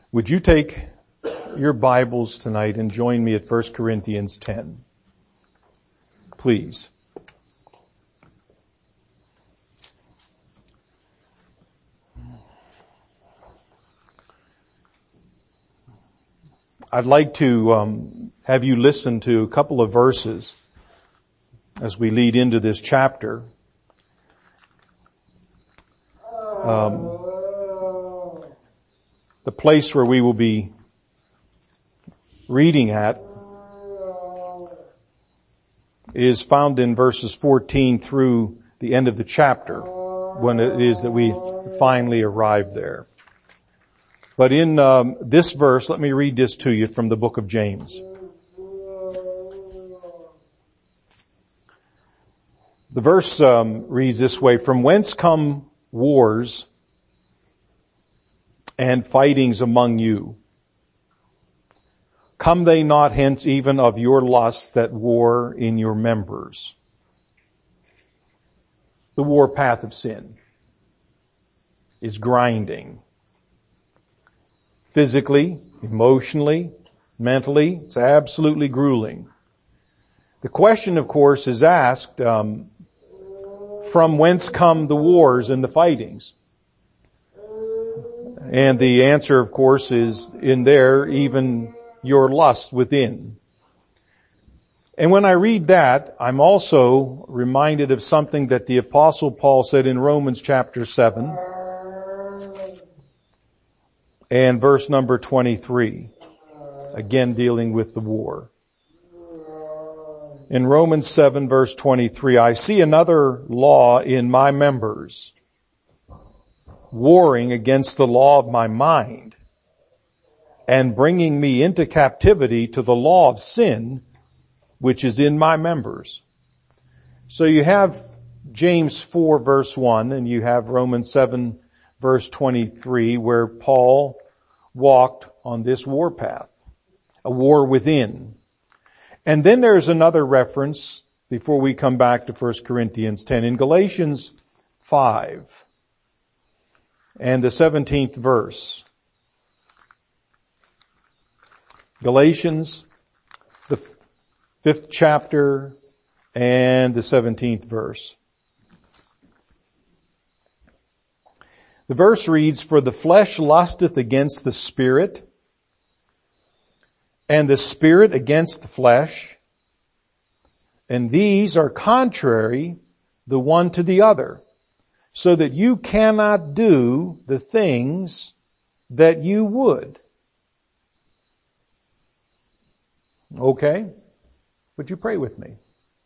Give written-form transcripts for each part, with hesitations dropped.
Would you take your Bibles tonight and join me at 1 Corinthians 10? Please. I'd like to have you listen to a couple of verses as we lead into this chapter. The place where we will be reading at is found in verses 14 through the end of the chapter, when it is that we finally arrive there. But in this verse, let me read this to you from the book of James. The verse reads this way: "From whence come wars and fightings among you? Come they not hence even of your lusts that war in your members?" The war path of sin is grinding. Physically, emotionally, mentally, it's absolutely grueling. The question, of course, is asked, from whence come the wars and the fightings? And the answer, of course, is in there, even your lust within. And when I read that, I'm also reminded of something that the Apostle Paul said in Romans chapter 7 and verse number 23, again dealing with the war. In Romans 7 verse 23, "I see another law in my members, warring against the law of my mind, and bringing me into captivity to the law of sin, which is in my members." So you have James 4 verse 1, and you have Romans 7 verse 23, where Paul walked on this war path, a war within. And then there's another reference before we come back to 1 Corinthians 10 in Galatians 5 and the 17th verse. Galatians, the 5th chapter and the 17th verse. The verse reads, "For the flesh lusteth against the Spirit, and the Spirit against the flesh, and these are contrary the one to the other, so that you cannot do the things that you would." Okay? Would you pray with me?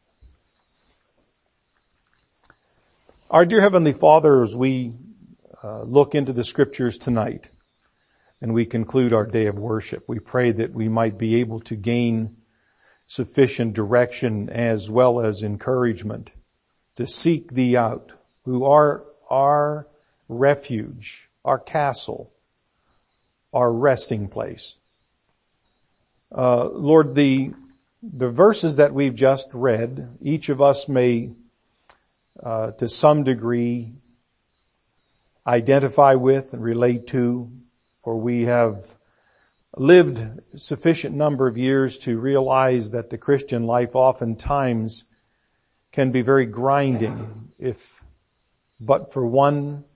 Our dear Heavenly Father, as we look into the Scriptures tonight and we conclude our day of worship, we pray that we might be able to gain sufficient direction as well as encouragement to seek Thee out, who are our refuge, our castle, our resting place. Lord, the verses that we've just read, each of us may, to some degree, identify with and relate to, for we have lived a sufficient number of years to realize that the Christian life oftentimes can be very grinding, if but for one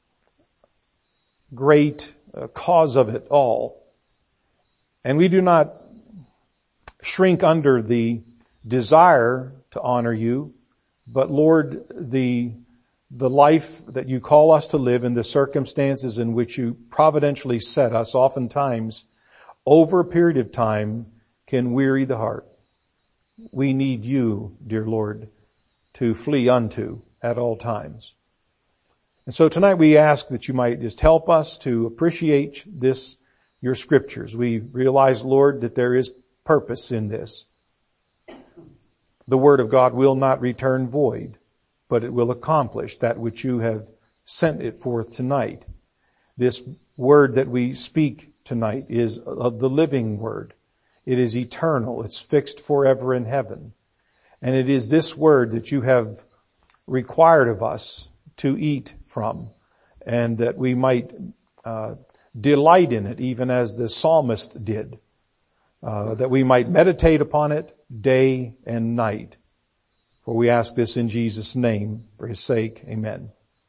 great cause of it all. And we do not shrink under the desire to honor You, but Lord, the life that You call us to live and the circumstances in which You providentially set us oftentimes over a period of time can weary the heart. We need You, dear Lord, to flee unto at all times. And so tonight we ask that You might just help us to appreciate this, Your Scriptures. We realize, Lord, that there is purpose in this. The Word of God will not return void, but it will accomplish that which You have sent it forth tonight. This Word that we speak tonight is of the living Word. It is eternal. It's fixed forever in heaven. And it is this Word that You have required of us to eat from, and that we might delight in it, even as the psalmist did, that we might meditate upon it day and night. For we ask this in Jesus' name, for His sake. Amen.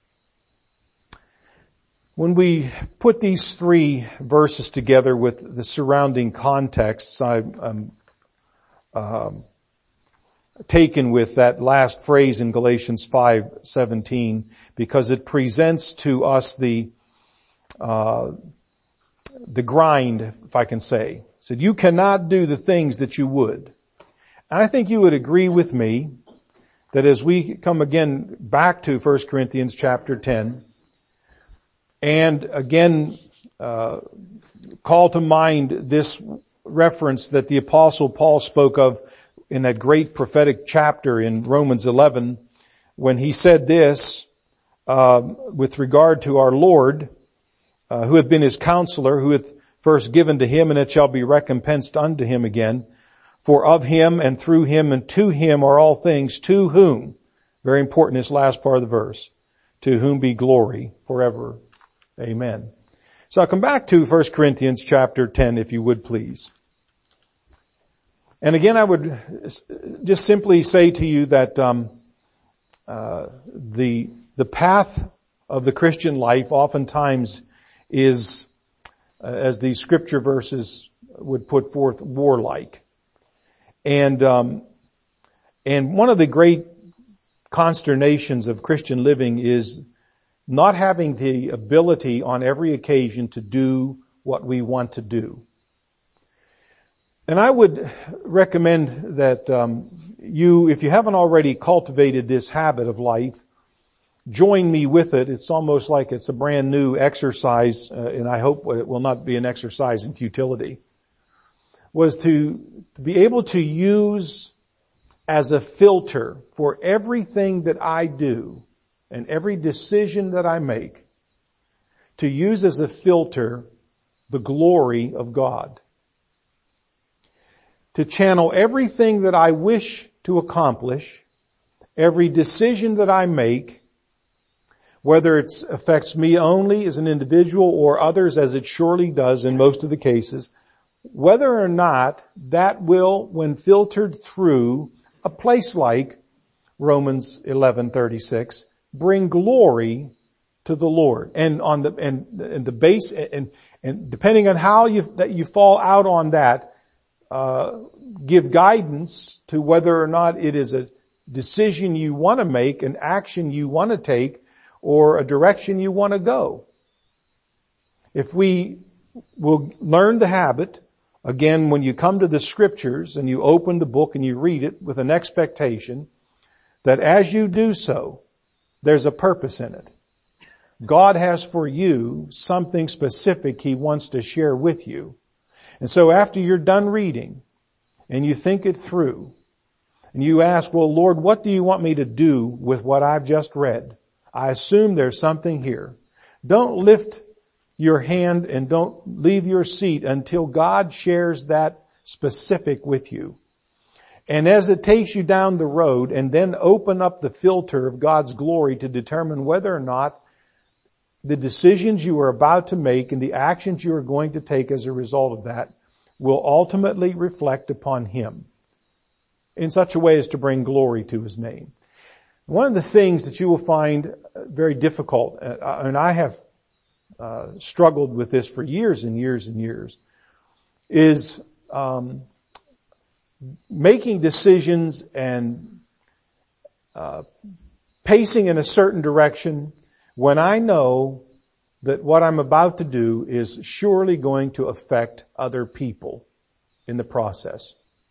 When we put these three verses together with the surrounding contexts, I'm taken with that last phrase in Galatians 5:17, because it presents to us the grind, if I can say. It said, you cannot do the things that you would. And I think you would agree with me that as we come again back to 1 Corinthians chapter 10, and again call to mind this reference that the Apostle Paul spoke of in that great prophetic chapter in Romans 11, when he said this with regard to our Lord, who hath been His counselor, who hath first given to Him, and it shall be recompensed unto Him again. For of Him and through Him and to Him are all things, to whom, very important, this last part of the verse, to whom be glory forever. Amen. So I'll come back to 1 Corinthians chapter 10, if you would please. And again, I would just simply say to you that the path of the Christian life oftentimes is, as these scripture verses would put forth, warlike. And one of the great consternations of Christian living is not having the ability on every occasion to do what we want to do. And I would recommend that you, if you haven't already cultivated this habit of life, join me with it. It's almost like it's a brand new exercise, and I hope it will not be an exercise in futility, was to be able to use as a filter for everything that I do and every decision that I make, to use as a filter the glory of God. To channel everything that I wish to accomplish, every decision that I make, whether it affects me only as an individual or others, as it surely does in most of the cases, whether or not that will, when filtered through a place like Romans 11:36, bring glory to the Lord. And on the base, and depending on how you fall out on that, give guidance to whether or not it is a decision you want to make, an action you want to take, or a direction you want to go. If we will learn the habit, again, when you come to the scriptures and you open the book and you read it with an expectation that as you do so, there's a purpose in it. God has for you something specific He wants to share with you. And so after you're done reading and you think it through and you ask, well, Lord, what do you want me to do with what I've just read? I assume there's something here. Don't lift your hand and don't leave your seat until God shares that specific with you. And as it takes you down the road, and then open up the filter of God's glory to determine whether or not the decisions you are about to make and the actions you are going to take as a result of that will ultimately reflect upon Him in such a way as to bring glory to His name. One of the things that you will find very difficult, and I have struggled with this for years and years and years, is making decisions and pacing in a certain direction when I know that what I'm about to do is surely going to affect other people in the process.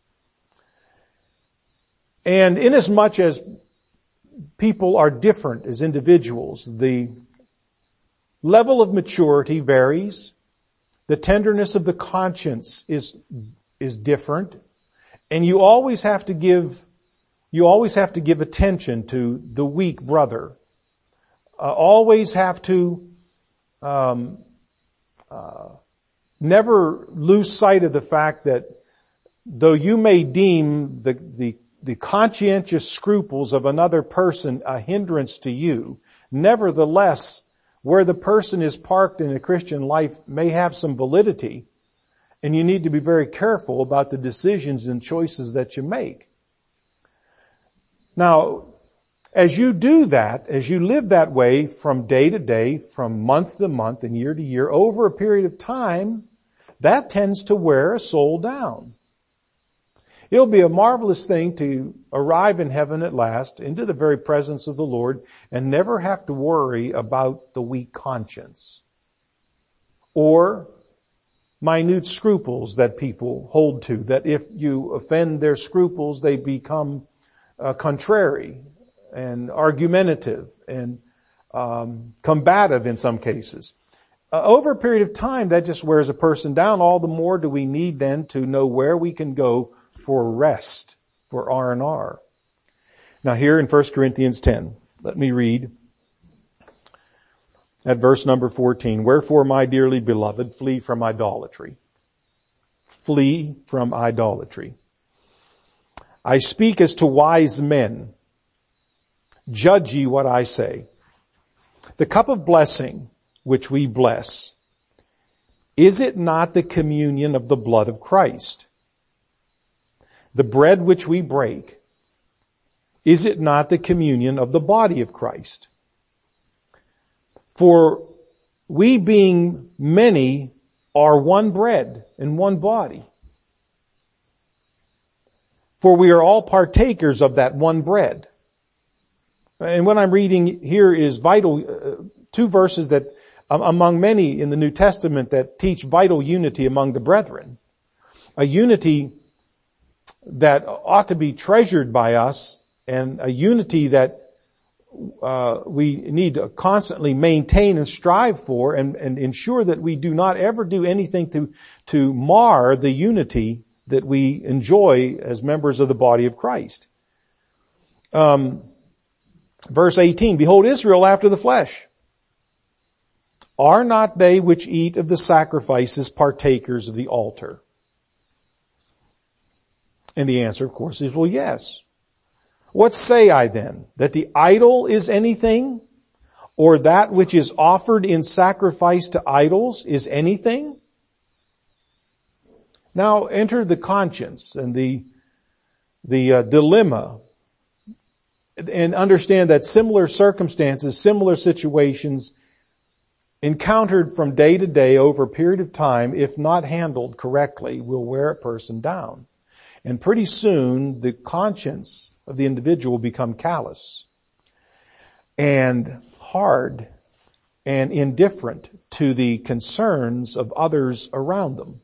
And inasmuch as people are different as individuals, the level of maturity varies. The tenderness of the conscience is different. And you always have to give attention to the weak brother. Always have to never lose sight of the fact that though you may deem the conscientious scruples of another person a hindrance to you, nevertheless, where the person is parked in a Christian life may have some validity, and you need to be very careful about the decisions and choices that you make. Now, as you do that, as you live that way from day to day, from month to month and year to year, over a period of time, that tends to wear a soul down. It'll be a marvelous thing to arrive in heaven at last, into the very presence of the Lord, and never have to worry about the weak conscience or minute scruples that people hold to, that if you offend their scruples, they become contrary and argumentative and combative in some cases. Over a period of time, that just wears a person down. All the more do we need then to know where we can go for rest, for R&R. Now here in 1 Corinthians 10, let me read at verse number 14. Wherefore, my dearly beloved, flee from idolatry. Flee from idolatry. I speak as to wise men. Judge ye what I say. The cup of blessing which we bless, is it not the communion of the blood of Christ? The bread which we break, is it not the communion of the body of Christ? For we being many are one bread and one body. For we are all partakers of that one bread. And what I'm reading here is vital, two verses that among many in the New Testament that teach vital unity among the brethren. A unity that ought to be treasured by us, and a unity that we need to constantly maintain and strive for, and ensure that we do not ever do anything to mar the unity that we enjoy as members of the body of Christ. Verse 18, behold Israel after the flesh. Are not they which eat of the sacrifices partakers of the altar? And the answer, of course, is, well, yes. What say I then? That the idol is anything? Or that which is offered in sacrifice to idols is anything? Now enter the conscience and the dilemma, and understand that similar circumstances, similar situations encountered from day to day over a period of time, if not handled correctly, will wear a person down. And pretty soon, the conscience of the individual will become callous and hard and indifferent to the concerns of others around them.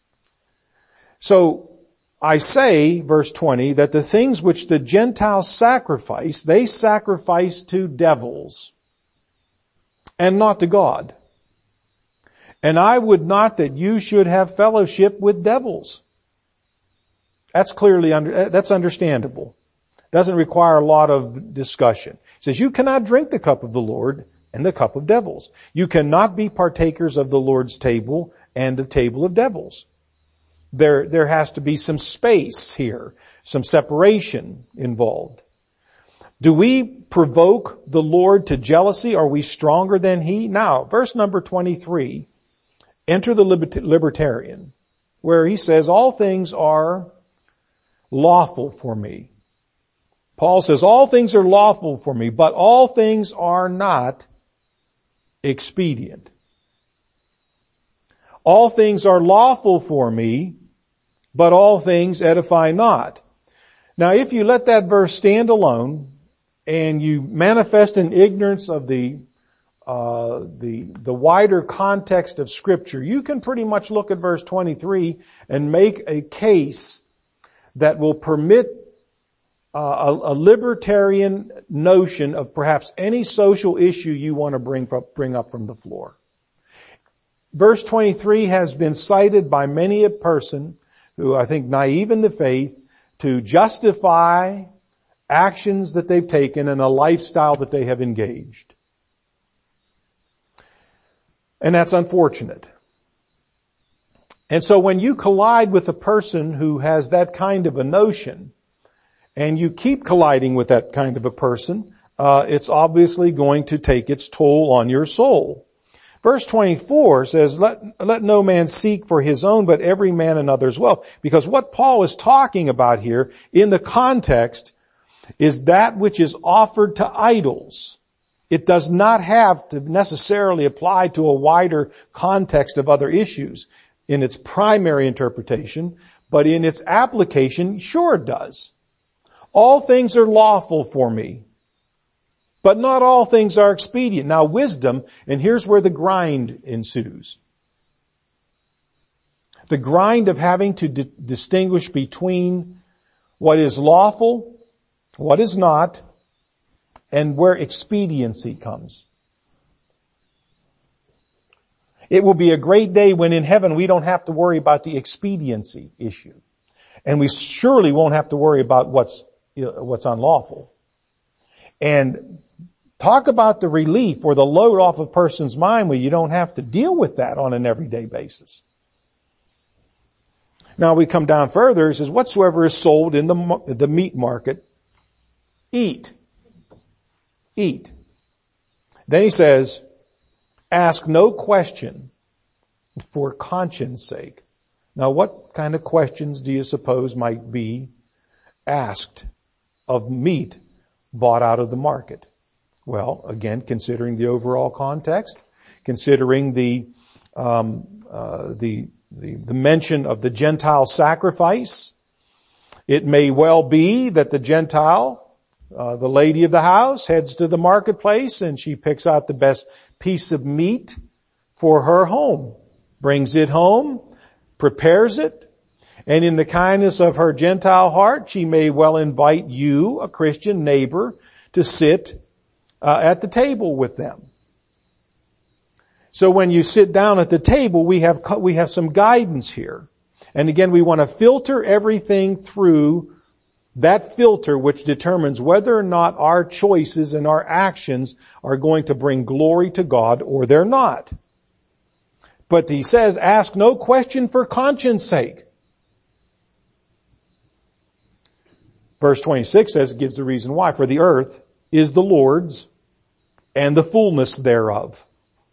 So, I say, verse 20, that the things which the Gentiles sacrifice, they sacrifice to devils and not to God. And I would not that you should have fellowship with devils. That's that's understandable. Doesn't require a lot of discussion. It says you cannot drink the cup of the Lord and the cup of devils. You cannot be partakers of the Lord's table and the table of devils. There has to be some space here, some separation involved. Do we provoke the Lord to jealousy? Are we stronger than He? Now, verse number 23, enter the libertarian, where he says, all things are lawful for me. Paul says, all things are lawful for me, but all things are not expedient. All things are lawful for me, but all things edify not. Now, if you let that verse stand alone and you manifest an ignorance of the wider context of Scripture, you can pretty much look at verse 23 and make a case that will permit a libertarian notion of perhaps any social issue you want to bring up from the floor. Verse 23 has been cited by many a person who I think naive in the faith to justify actions that they've taken and a lifestyle that they have engaged. And that's unfortunate. And so when you collide with a person who has that kind of a notion, and you keep colliding with that kind of a person, it's obviously going to take its toll on your soul. Verse 24 says, let no man seek for his own, but every man another's wealth. Because what Paul is talking about here in the context is that which is offered to idols. It does not have to necessarily apply to a wider context of other issues in its primary interpretation, but in its application, sure it does. All things are lawful for me, but not all things are expedient. Now wisdom, and here's where the grind ensues. The grind of having to distinguish between what is lawful, what is not, and where expediency comes. It will be a great day when in heaven we don't have to worry about the expediency issue. And we surely won't have to worry about what's unlawful. And talk about the relief or the load off a person's mind where you don't have to deal with that on an everyday basis. Now we come down further. It says, whatsoever is sold in the meat market, eat. Eat. Then he says, ask no question for conscience sake. Now what kind of questions do you suppose might be asked of meat bought out of the market? Well, again, considering the overall context, considering the mention of the Gentile sacrifice, it may well be that the Gentile, the lady of the house, heads to the marketplace and she picks out the best piece of meat for her home, brings it home, prepares it, and in the kindness of her Gentile heart, she may well invite you, a Christian neighbor, to sit at the table with them. So when you sit down at the table, we have some guidance here. And again, we want to filter everything through that filter which determines whether or not our choices and our actions are going to bring glory to God or they're not. But he says, ask no question for conscience sake. Verse 26 says, it gives the reason why. For the earth is the Lord's and the fullness thereof.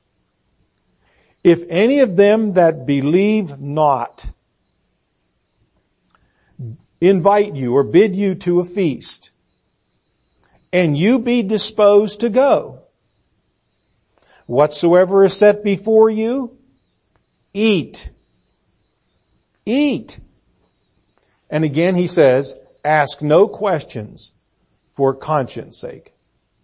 If any of them that believe not invite you or bid you to a feast, and you be disposed to go, whatsoever is set before you, eat. Eat. And again he says, ask no questions for conscience sake.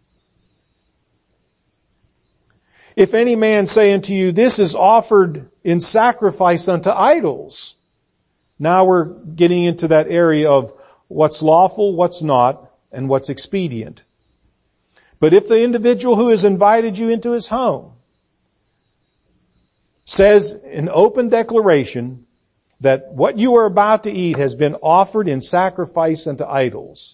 If any man say unto you, this is offered in sacrifice unto idols. Now we're getting into that area of what's lawful, what's not, and what's expedient. But if the individual who has invited you into his home says in open declaration that what you are about to eat has been offered in sacrifice unto idols,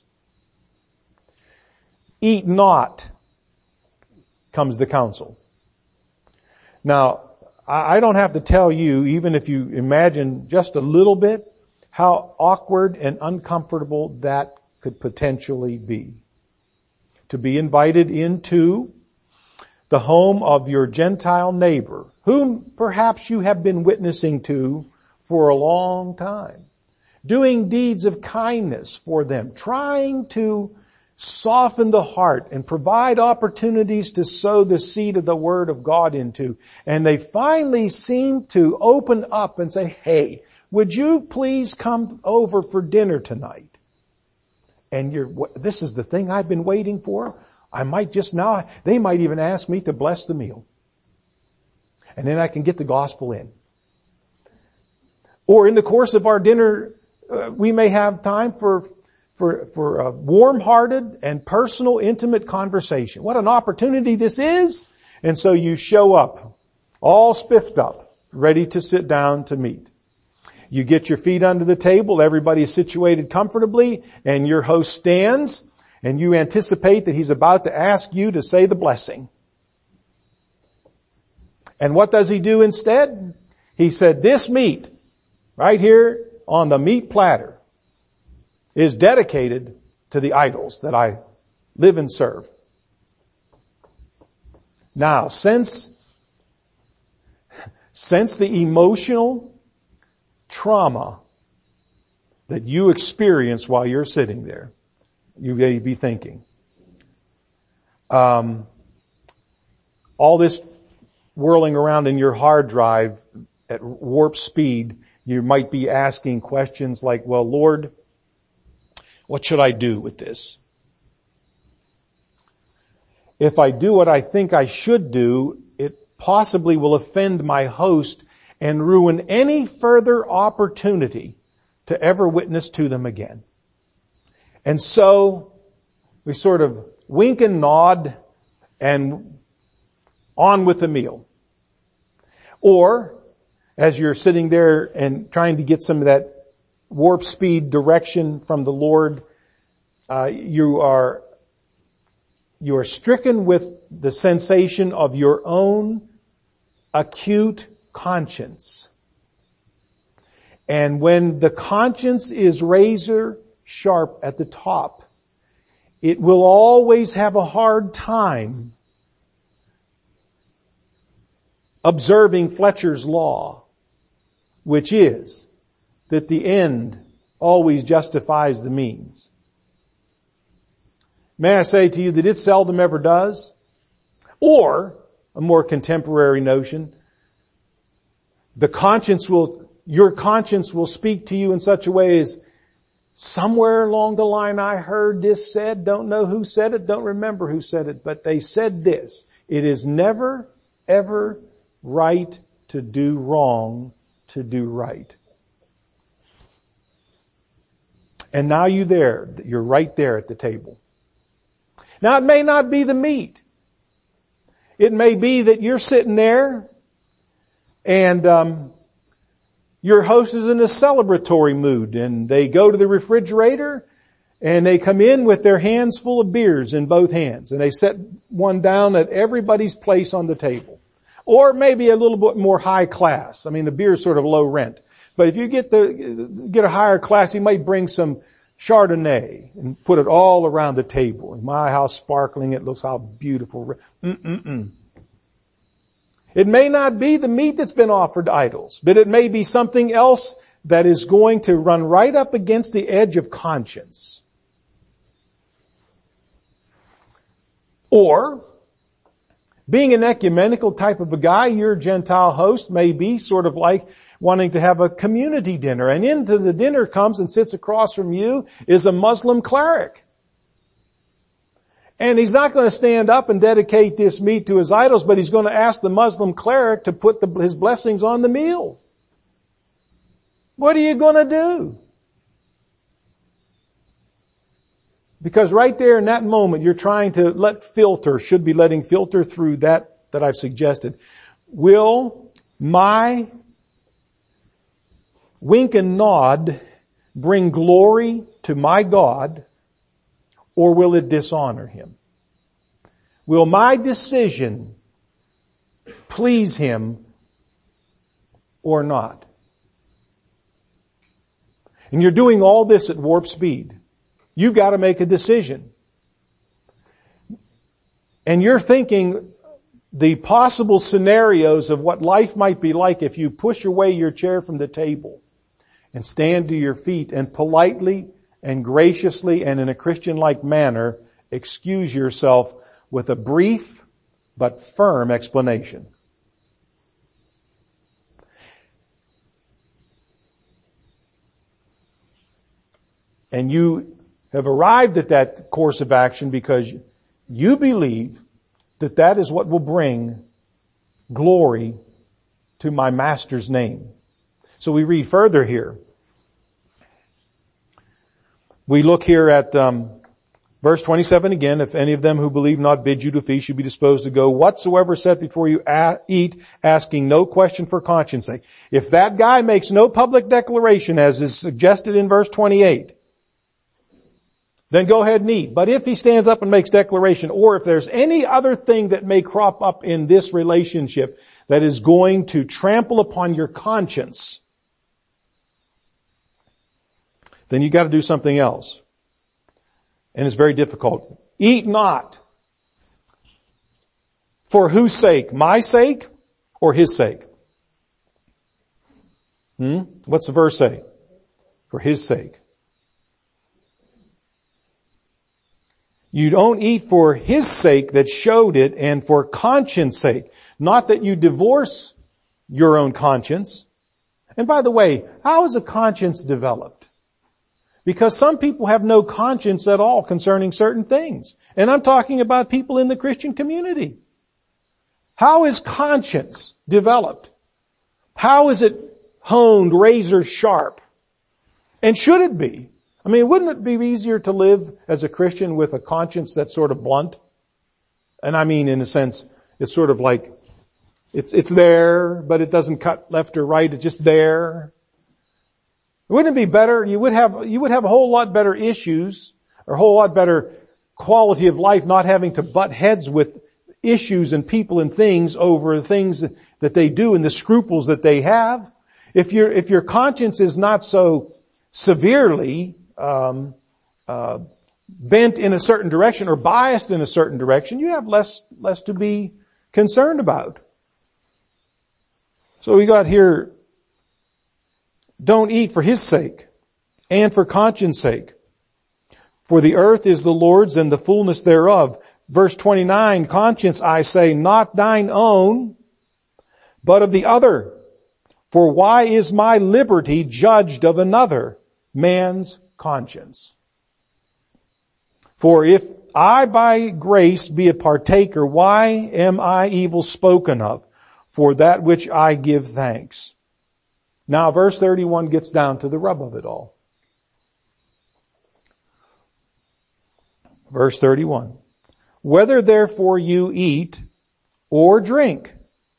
eat not, comes the counsel. Now, I don't have to tell you, even if you imagine just a little bit, how awkward and uncomfortable that could potentially be. To be invited into the home of your Gentile neighbor, whom perhaps you have been witnessing to for a long time, doing deeds of kindness for them, trying to soften the heart and provide opportunities to sow the seed of the Word of God into. And they finally seem to open up and say, hey, would you please come over for dinner tonight? And this is the thing I've been waiting for. I might just now, they might even ask me to bless the meal. And then I can get the gospel in. Or in the course of our dinner, we may have time for a warm-hearted and personal, intimate conversation. What an opportunity this is. And so you show up, all spiffed up, ready to sit down to meet. You get your feet under the table, everybody is situated comfortably, and your host stands, and you anticipate that he's about to ask you to say the blessing. And what does he do instead? He said, this meat, right here on the meat platter, is dedicated to the idols that I live and serve. Now, since the emotional trauma that you experience while you're sitting there, you may be thinking, all this whirling around in your hard drive at warp speed, you might be asking questions like, well, Lord, what should I do with this? If I do what I think I should do, it possibly will offend my host and ruin any further opportunity to ever witness to them again. And so we sort of wink and nod and on with the meal. Or as you're sitting there and trying to get some of that warp speed direction from the Lord, you are stricken with the sensation of your own acute conscience. And when the conscience is razor sharp at the top, it will always have a hard time observing Fletcher's law, which is that the end always justifies the means. May I say to you that it seldom ever does? Or, a more contemporary notion, your conscience will speak to you in such a way as, somewhere along the line I heard this said, don't know who said it, don't remember who said it, but they said this: it is never, ever right to do wrong to do right. And now you're right there at the table. Now it may not be the meat. It may be that you're sitting there and your host is in a celebratory mood and they go to the refrigerator and they come in with their hands full of beers in both hands and they set one down at everybody's place on the table. Or maybe a little bit more high class. I mean, the beer is sort of low rent. But if you get a higher class, you might bring some Chardonnay and put it all around the table. My, how sparkling it looks, how beautiful. It may not be the meat that's been offered to idols, but it may be something else that is going to run right up against the edge of conscience. Or, being an ecumenical type of a guy, your Gentile host may be sort of like wanting to have a community dinner. And into the dinner comes and sits across from you is a Muslim cleric. And he's not going to stand up and dedicate this meat to his idols, but he's going to ask the Muslim cleric to put his blessings on the meal. What are you going to do? Because right there in that moment, you're trying to should be letting filter through that I've suggested. Will my wink and nod bring glory to my God, or will it dishonor Him? Will my decision please Him or not? And you're doing all this at warp speed. You've got to make a decision. And you're thinking the possible scenarios of what life might be like if you push away your chair from the table and stand to your feet and politely and graciously and in a Christian-like manner excuse yourself with a brief but firm explanation. And you have arrived at that course of action because you believe that that is what will bring glory to my Master's name. So we read further here. We look here at verse 27 again. If any of them who believe not bid you to feast, you be disposed to go whatsoever set before you eat, asking no question for conscience sake. If that guy makes no public declaration as is suggested in verse 28, then go ahead and eat. But if he stands up and makes declaration, or if there's any other thing that may crop up in this relationship that is going to trample upon your conscience, then you got to do something else. And it's very difficult. Eat not For whose sake? My sake or his sake? What's the verse say? For his sake. You don't eat for his sake that showed it and for conscience sake. Not that you divorce your own conscience. And by the way, how is a conscience developed? Because some people have no conscience at all concerning certain things. And I'm talking about people in the Christian community. How is conscience developed? How is it honed, razor sharp? And should it be? I mean, wouldn't it be easier to live as a Christian with a conscience that's sort of blunt? And I mean, in a sense, it's sort of like, it's there, but it doesn't cut left or right, it's just there. Wouldn't it be better? You would have a whole lot better issues, or a whole lot better quality of life not having to butt heads with issues and people and things over the things that they do and the scruples that they have. If your conscience is not so severely bent in a certain direction or biased in a certain direction, you have less to be concerned about. So we got here, don't eat for his sake and for conscience sake. For the earth is the Lord's and the fullness thereof. Verse 29, conscience, I say, not thine own, but of the other. For why is my liberty judged of another man's conscience? For if I by grace be a partaker, why am I evil spoken of? For that which I give thanks. Now verse 31 gets down to the rub of it all. Verse 31. Whether therefore you eat or drink,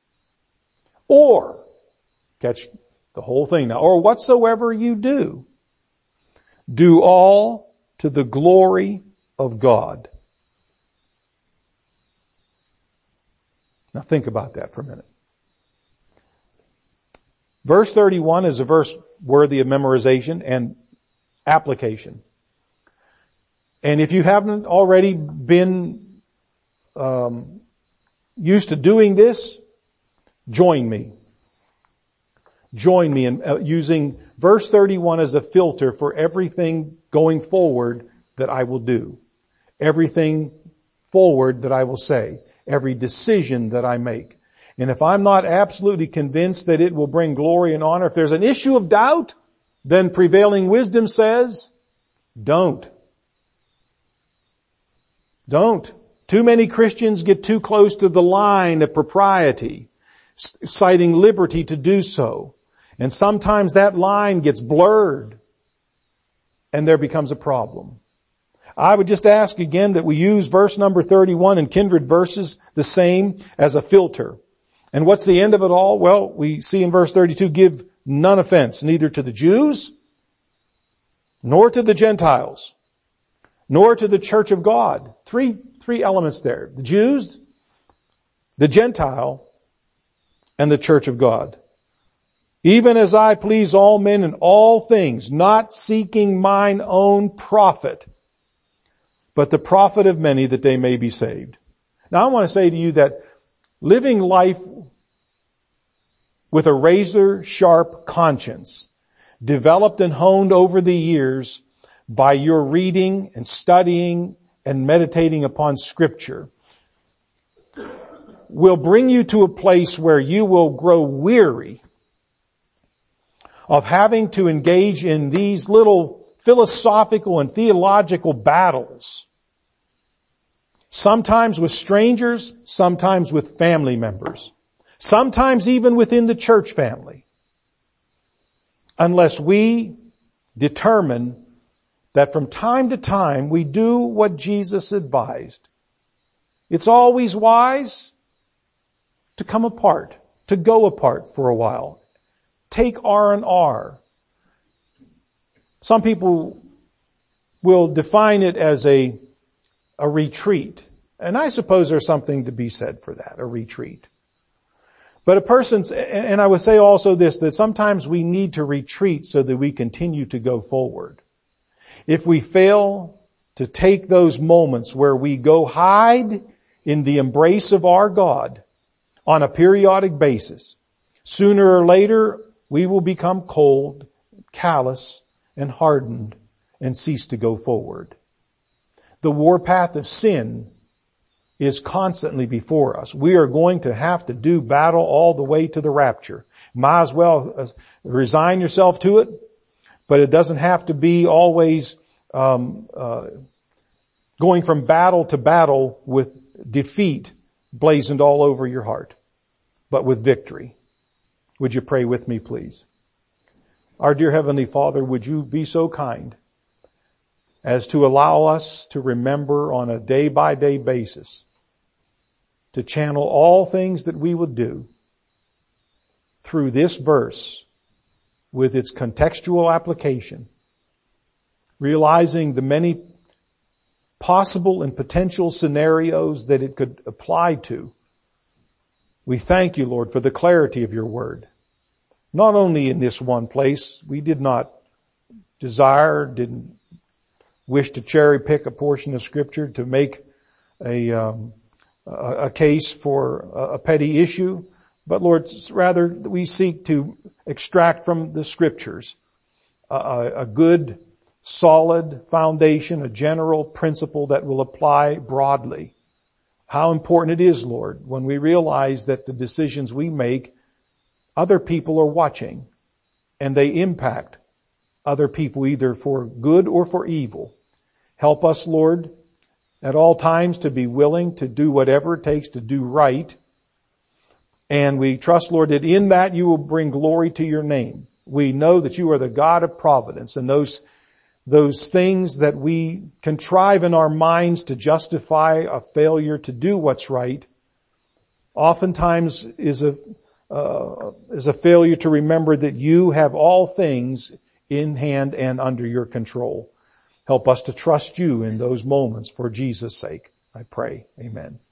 or, catch the whole thing now, or whatsoever you do, do all to the glory of God. Now think about that for a minute. Verse 31 is a verse worthy of memorization and application. And if you haven't already been used to doing this, join me. Join me in using verse 31 as a filter for everything going forward that I will do. Everything forward that I will say. Every decision that I make. And if I'm not absolutely convinced that it will bring glory and honor, if there's an issue of doubt, then prevailing wisdom says, don't. Don't. Too many Christians get too close to the line of propriety, citing liberty to do so. And sometimes that line gets blurred and there becomes a problem. I would just ask again that we use verse number 31 and kindred verses the same as a filter. And what's the end of it all? Well, we see in verse 32, give none offense, neither to the Jews, nor to the Gentiles, nor to the church of God. Three elements there. The Jews, the Gentile, and the church of God. Even as I please all men in all things, not seeking mine own profit, but the profit of many that they may be saved. Now I want to say to you that living life with a razor-sharp conscience, developed and honed over the years by your reading and studying and meditating upon Scripture, will bring you to a place where you will grow weary of having to engage in these little philosophical and theological battles. Sometimes with strangers, sometimes with family members. Sometimes even within the church family. Unless we determine that from time to time we do what Jesus advised. It's always wise to come apart, to go apart for a while. Take R&R. Some people will define it as a retreat. And I suppose there's something to be said for that, a retreat. But a person's, and I would say also this, that sometimes we need to retreat so that we continue to go forward. If we fail to take those moments where we go hide in the embrace of our God on a periodic basis, sooner or later we will become cold, callous, and hardened and cease to go forward. The warpath of sin is constantly before us. We are going to have to do battle all the way to the rapture. Might as well resign yourself to it, but it doesn't have to be always going from battle to battle with defeat blazoned all over your heart, but with victory. Would you pray with me, please? Our dear Heavenly Father, would you be so kind as to allow us to remember on a day-by-day basis to channel all things that we would do through this verse with its contextual application, realizing the many possible and potential scenarios that it could apply to. We thank you, Lord, for the clarity of your word. Not only in this one place, we did not desire, didn't wish to cherry pick a portion of Scripture to make a case for a petty issue, but Lord, rather we seek to extract from the Scriptures a good, solid foundation, a general principle that will apply broadly. How important it is, Lord, when we realize that the decisions we make, other people are watching, and they impact other people either for good or for evil. Help us, Lord, at all times to be willing to do whatever it takes to do right. And we trust, Lord, that in that you will bring glory to your name. We know that you are the God of providence, and those things that we contrive in our minds to justify a failure to do what's right oftentimes is a failure to remember that you have all things in hand and under your control. Help us to trust you in those moments for Jesus' sake, I pray. Amen.